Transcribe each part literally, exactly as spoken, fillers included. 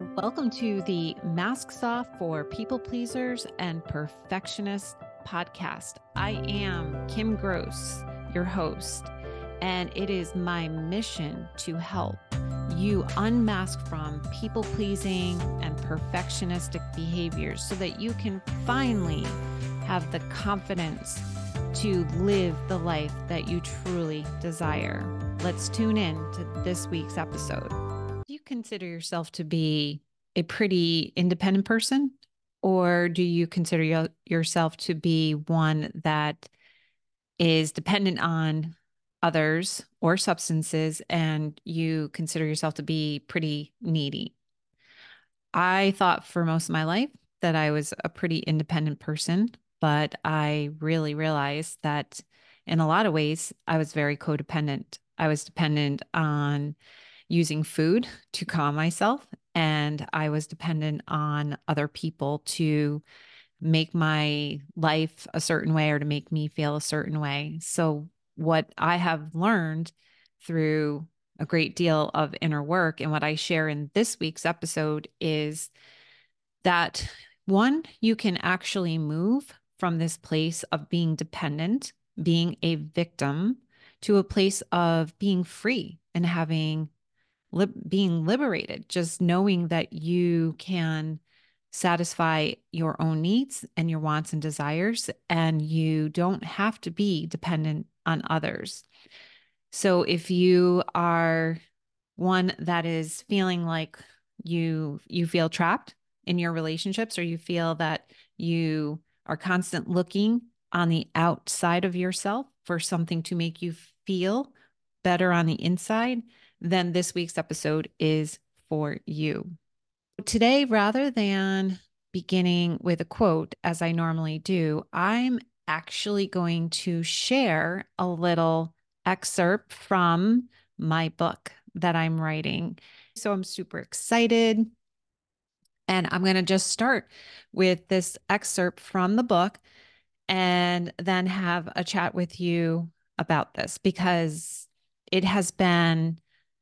Welcome to the Masks Off for People Pleasers and Perfectionists podcast. I am Kim Gross, your host, and it is my mission to help you unmask from people pleasing and perfectionistic behaviors so that you can finally have the confidence to live the life that you truly desire. Let's tune in to this week's episode. Do you consider yourself to be a pretty independent person, or do you consider y- yourself to be one that is dependent on others or substances, and you consider yourself to be pretty needy? I thought for most of my life that I was a pretty independent person, but I really realized that in a lot of ways, I was very codependent. I was dependent on using food to calm myself, and I was dependent on other people to make my life a certain way or to make me feel a certain way. So, what I have learned through a great deal of inner work and what I share in this week's episode is that one, you can actually move from this place of being dependent, being a victim, to a place of being free and having lib- being liberated, just knowing that you can satisfy your own needs and your wants and desires, and you don't have to be dependent on others. So if you are one that is feeling like you you feel trapped in your relationships, or you feel that you are constant looking on the outside of yourself for something to make you feel better on the inside, then this week's episode is for you. Today, rather than beginning with a quote as I normally do, I'm actually going to share a little excerpt from my book that I'm writing. So I'm super excited. And I'm going to just start with this excerpt from the book and then have a chat with you about this because it has been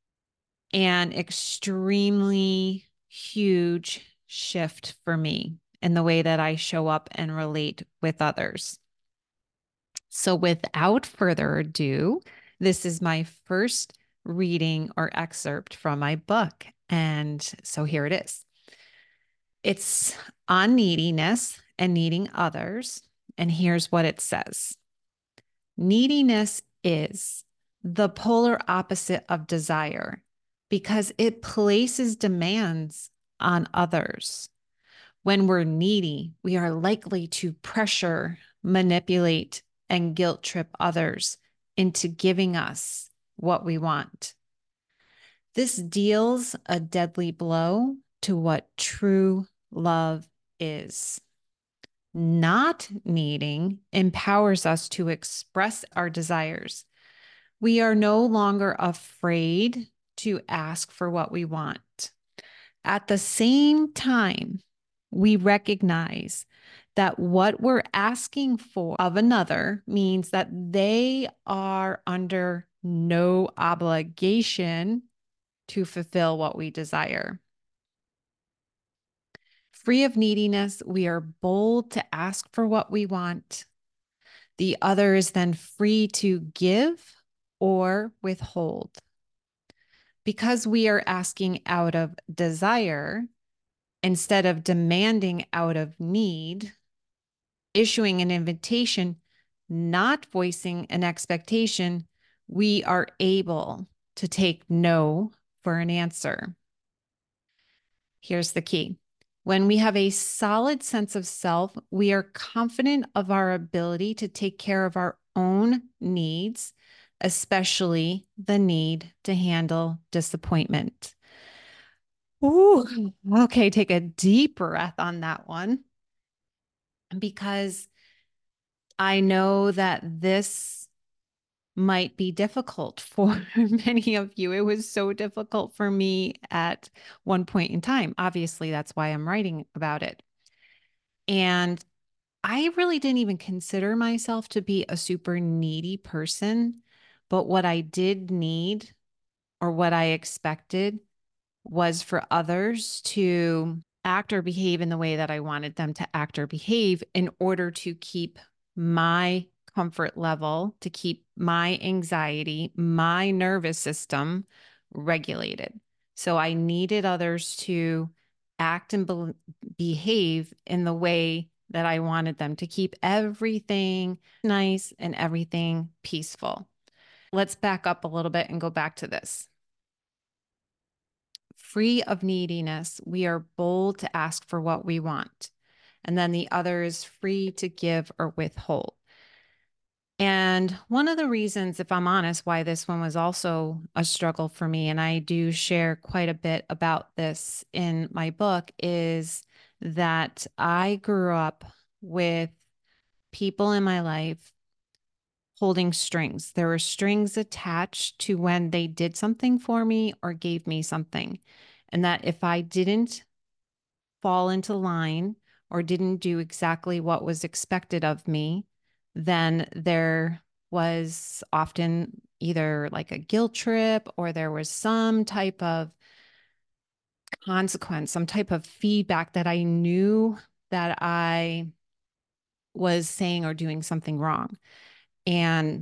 an extremely huge shift for me in the way that I show up and relate with others. So, without further ado, this is my first reading or excerpt from my book. And so here it is. It's on neediness and needing others. And here's what it says: neediness is the polar opposite of desire because it places demands on others. When we're needy, we are likely to pressure, manipulate, and guilt trip others into giving us what we want. This deals a deadly blow to what true love is. Not needing empowers us to express our desires. We are no longer afraid to ask for what we want. At the same time, we recognize that what we're asking for of another means that they are under no obligation to fulfill what we desire. Free of neediness, we are bold to ask for what we want. The other is then free to give or withhold. Because we are asking out of desire instead of demanding out of need, issuing an invitation, not voicing an expectation, we are able to take no for an answer. Here's the key. When we have a solid sense of self, we are confident of our ability to take care of our own needs, especially the need to handle disappointment. Ooh, okay, take a deep breath on that one because I know that this might be difficult for many of you. It was so difficult for me at one point in time. Obviously, that's why I'm writing about it. And I really didn't even consider myself to be a super needy person. But what I did need or what I expected was for others to act or behave in the way that I wanted them to act or behave in order to keep my comfort level, to keep my anxiety, my nervous system regulated. So I needed others to act and be- behave in the way that I wanted them to keep everything nice and everything peaceful. Let's back up a little bit and go back to this. Free of neediness, we are bold to ask for what we want. And then the other is free to give or withhold. And one of the reasons, if I'm honest, why this one was also a struggle for me, and I do share quite a bit about this in my book, is that I grew up with people in my life holding strings. There were strings attached to when they did something for me or gave me something. And that if I didn't fall into line or didn't do exactly what was expected of me, then there was often either like a guilt trip or there was some type of consequence, some type of feedback that I knew that I was saying or doing something wrong. And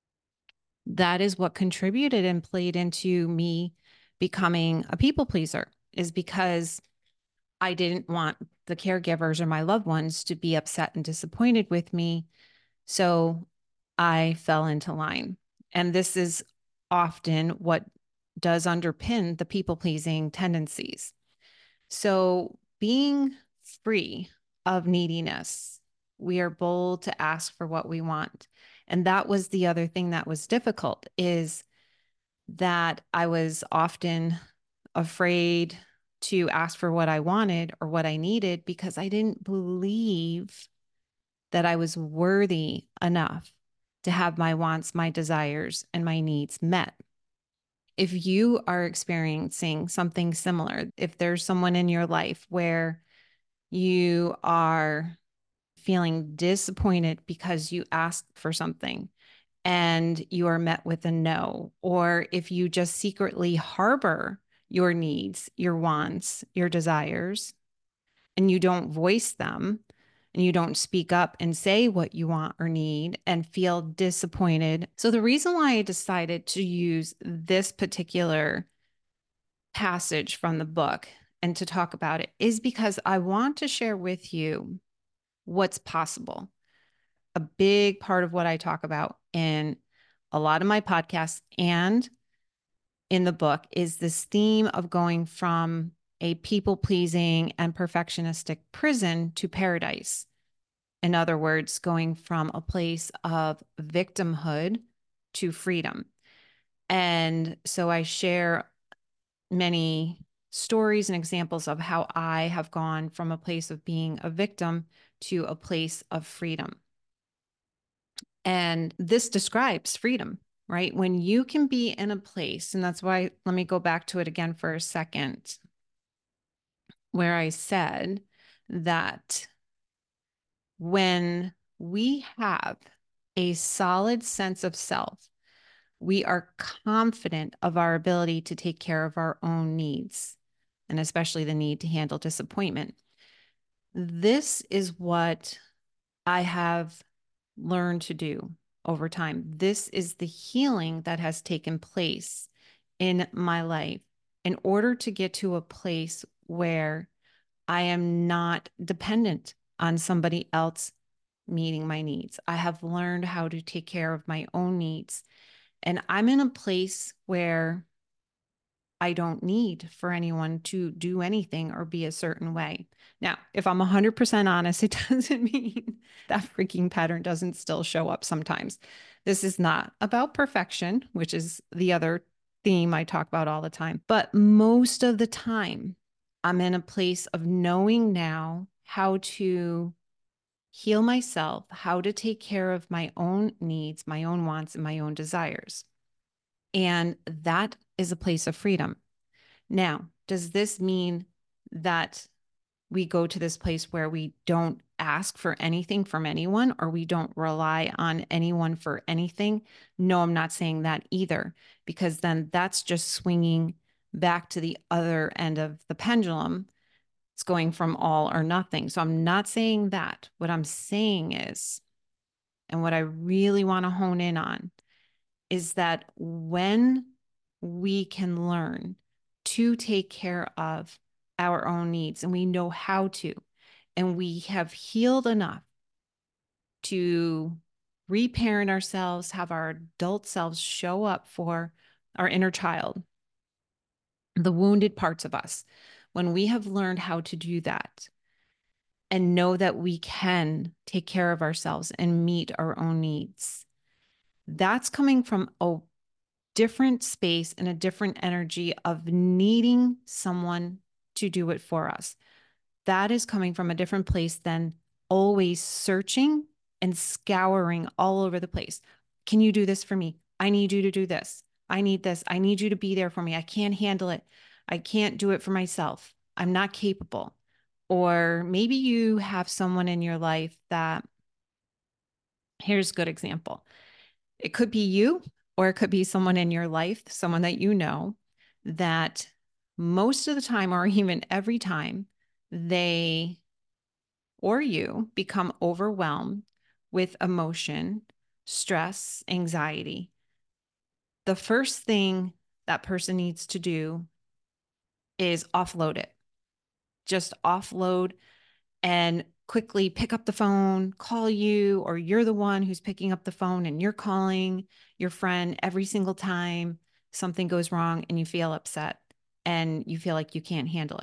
that is what contributed and played into me becoming a people pleaser, is because I didn't want the caregivers or my loved ones to be upset and disappointed with me. So I fell into line. And this is often what does underpin the people pleasing tendencies. So being free of neediness, we are bold to ask for what we want. And that was the other thing that was difficult, is that I was often afraid to ask for what I wanted or what I needed because I didn't believe that I was worthy enough to have my wants, my desires, and my needs met. If you are experiencing something similar, if there's someone in your life where you are feeling disappointed because you asked for something and you are met with a no, or if you just secretly harbor your needs, your wants, your desires, and you don't voice them and you don't speak up and say what you want or need and feel disappointed. So, the reason why I decided to use this particular passage from the book and to talk about it is because I want to share with you what's possible. A big part of what I talk about in a lot of my podcasts and in the book is this theme of going from a people pleasing and perfectionistic prison to paradise. In other words, going from a place of victimhood to freedom. And so I share many stories and examples of how I have gone from a place of being a victim to a place of freedom. And this describes freedom, right? When you can be in a place, and that's why, let me go back to it again for a second, where I said that when we have a solid sense of self, we are confident of our ability to take care of our own needs, and especially the need to handle disappointment. This is what I have learned to do over time. This is the healing that has taken place in my life in order to get to a place where I am not dependent on somebody else meeting my needs. I have learned how to take care of my own needs. And I'm in a place where I don't need for anyone to do anything or be a certain way. Now, if I'm one hundred percent honest, it doesn't mean that freaking pattern doesn't still show up sometimes. This is not about perfection, which is the other theme I talk about all the time. But most of the time, I'm in a place of knowing now how to heal myself, how to take care of my own needs, my own wants, and my own desires. And that is a place of freedom. Now, does this mean that we go to this place where we don't ask for anything from anyone or we don't rely on anyone for anything? No, I'm not saying that either, because then that's just swinging back to the other end of the pendulum. It's going from all or nothing. So I'm not saying that. What I'm saying is, and what I really want to hone in on, is that when we can learn to take care of our own needs, and we know how to, and we have healed enough to reparent ourselves, have our adult selves show up for our inner child, the wounded parts of us, when we have learned how to do that and know that we can take care of ourselves and meet our own needs, that's coming from a different space and a different energy of needing someone to do it for us. That is coming from a different place than always searching and scouring all over the place. Can you do this for me? I need you to do this. I need this. I need you to be there for me. I can't handle it. I can't do it for myself. I'm not capable. Or maybe you have someone in your life that, here's a good example. It could be you, or it could be someone in your life, someone that you know, that most of the time, or even every time, they or you become overwhelmed with emotion, stress, anxiety. The first thing that person needs to do is offload it. Just offload and quickly pick up the phone, call you, or you're the one who's picking up the phone and you're calling your friend every single time something goes wrong and you feel upset and you feel like you can't handle it.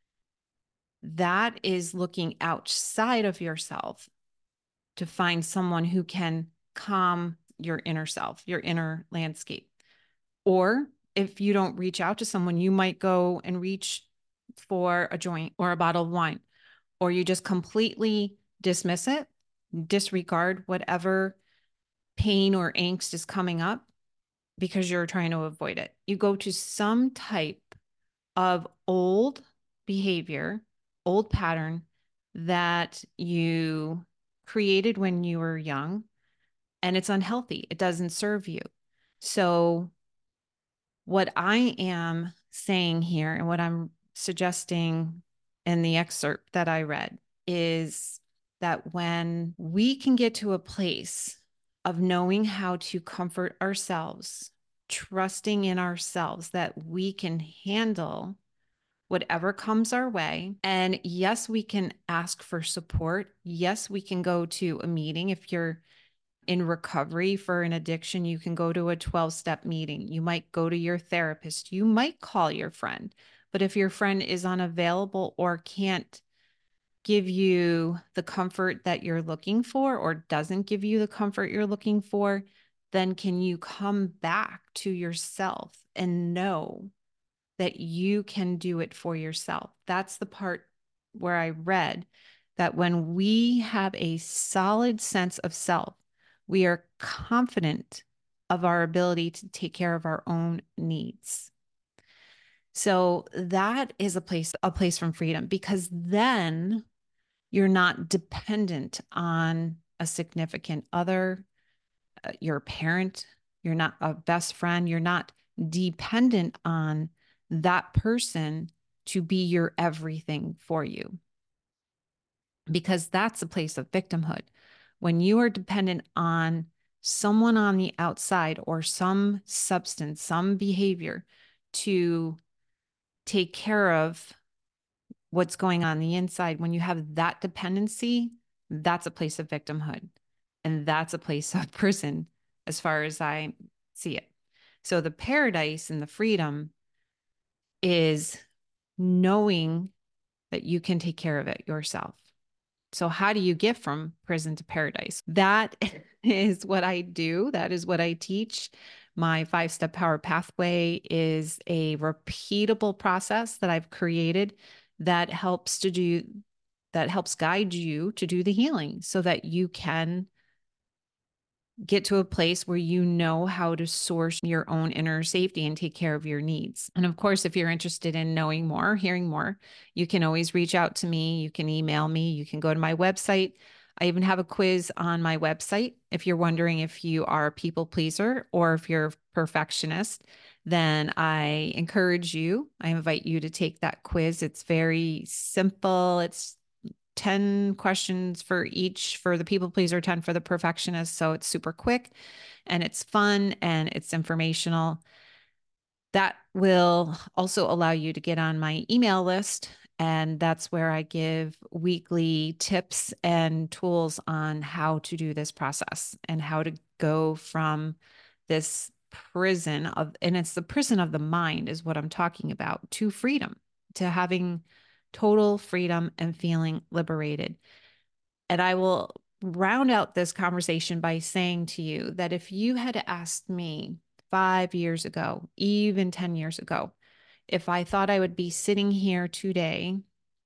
That is looking outside of yourself to find someone who can calm your inner self, your inner landscape. Or if you don't reach out to someone, you might go and reach for a joint or a bottle of wine, or you just completely dismiss it, disregard whatever pain or angst is coming up because you're trying to avoid it. You go to some type of old behavior, old pattern that you created when you were young, and it's unhealthy. It doesn't serve you. So what I am saying here and what I'm suggesting in the excerpt that I read is that when we can get to a place of knowing how to comfort ourselves, trusting in ourselves that we can handle whatever comes our way. And yes, we can ask for support. Yes, we can go to a meeting. If you're in recovery for an addiction, you can go to a twelve-step meeting. You might go to your therapist. You might call your friend. But if your friend is unavailable or can't give you the comfort that you're looking for, or doesn't give you the comfort you're looking for, then can you come back to yourself and know that you can do it for yourself? That's the part where I read that when we have a solid sense of self, we are confident of our ability to take care of our own needs. So that is a place, a place from freedom, because then you're not dependent on a significant other, uh, your parent, you're not a best friend, you're not dependent on that person to be your everything for you. Because that's a place of victimhood. When you are dependent on someone on the outside or some substance, some behavior to take care of what's going on the inside, when you have that dependency, that's a place of victimhood. And that's a place of prison, as far as I see it. So the paradise and the freedom is knowing that you can take care of it yourself. So how do you get from prison to paradise? That is what I do. That is what I teach. My five-step power pathway is a repeatable process that I've created that helps to do, that helps guide you to do the healing so that you can get to a place where you know how to source your own inner safety and take care of your needs. And of course, if you're interested in knowing more, hearing more, you can always reach out to me. You can email me. You can go to my website. I even have a quiz on my website. If you're wondering if you are a people pleaser or if you're a perfectionist, then I encourage you, I invite you to take that quiz. It's very simple. It's ten questions for each for the people pleaser, ten for the perfectionist. So it's super quick and it's fun and it's informational. That will also allow you to get on my email list. And that's where I give weekly tips and tools on how to do this process and how to go from this prison of, and it's the prison of the mind, is what I'm talking about, to freedom, to having total freedom and feeling liberated. And I will round out this conversation by saying to you that if you had asked me five years ago, even ten years ago, if I thought I would be sitting here today,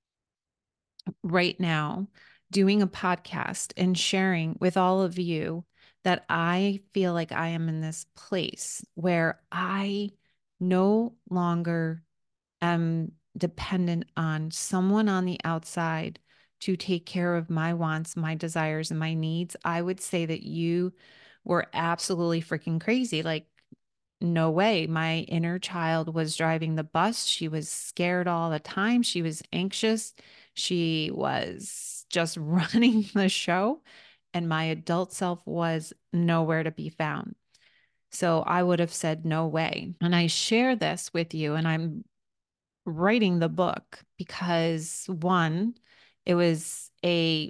right now, doing a podcast and sharing with all of you that I feel like I am in this place where I no longer am dependent on someone on the outside to take care of my wants, my desires, and my needs, I would say that you were absolutely freaking crazy. Like, no way. My inner child was driving the bus. She was scared all the time. She was anxious. She was just running the show. And my adult self was nowhere to be found. So I would have said, no way. And I share this with you, and I'm writing the book because one, it was a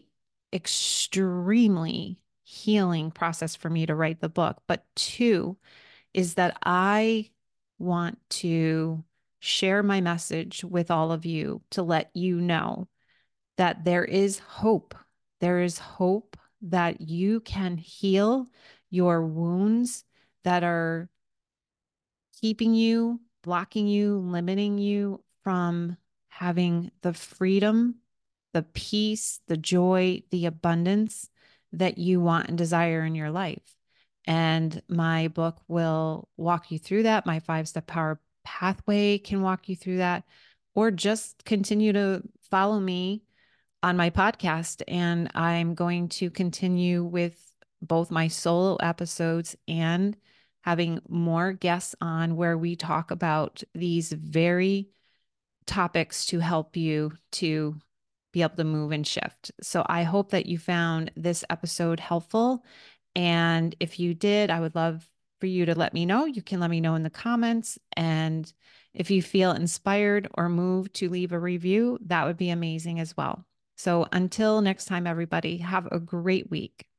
extremely healing process for me to write the book, but two is that I want to share my message with all of you to let you know that there is hope. There is hope that you can heal your wounds that are keeping you, blocking you, limiting you from having the freedom, the peace, the joy, the abundance that you want and desire in your life. And my book will walk you through that. My five step power pathway can walk you through that, or just continue to follow me on my podcast. And I'm going to continue with both my solo episodes and having more guests on where we talk about these very topics to help you to be able to move and shift. So I hope that you found this episode helpful. And if you did, I would love for you to let me know. You can let me know in the comments. And if you feel inspired or moved to leave a review, that would be amazing as well. So until next time, everybody, have a great week.